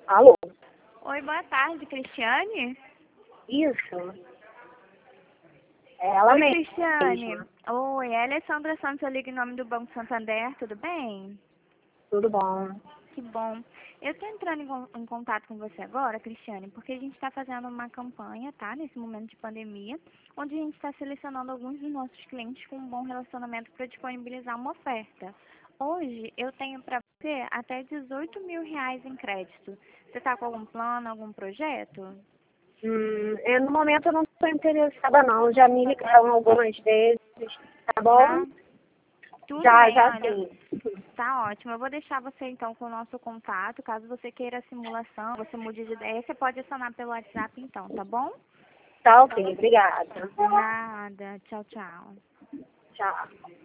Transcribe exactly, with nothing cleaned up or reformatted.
Alô? Oi, boa tarde, Cristiane? Isso. É ela Oi, mesma. Cristiane. Oi, é Alessandra Santos, eu ligo em nome do Banco Santander, tudo bem? Tudo bom? Que bom. Eu estou entrando em, con- em contato com você agora, Cristiane, porque a gente está fazendo uma campanha, tá? Nesse momento de pandemia, onde a gente está selecionando alguns dos nossos clientes com um bom relacionamento para disponibilizar uma oferta. Hoje eu tenho para você até dezoito mil reais em crédito. Você está com algum plano, algum projeto? Hum, é, no momento eu não estou interessada não. Já me ligaram algumas vezes, tá bom? Já? Tudo Já, bem, já olha. sim. Tá ótimo. Eu vou deixar você então com o nosso contato. Caso você queira a simulação, você mude de ideia, você pode acionar pelo WhatsApp então, tá bom? Tá ok, obrigada. Nada. Tchau, tchau. Tchau.